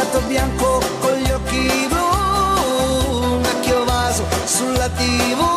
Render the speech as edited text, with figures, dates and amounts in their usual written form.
gatto bianco con gli occhi blu, un vecchio vaso sulla TV.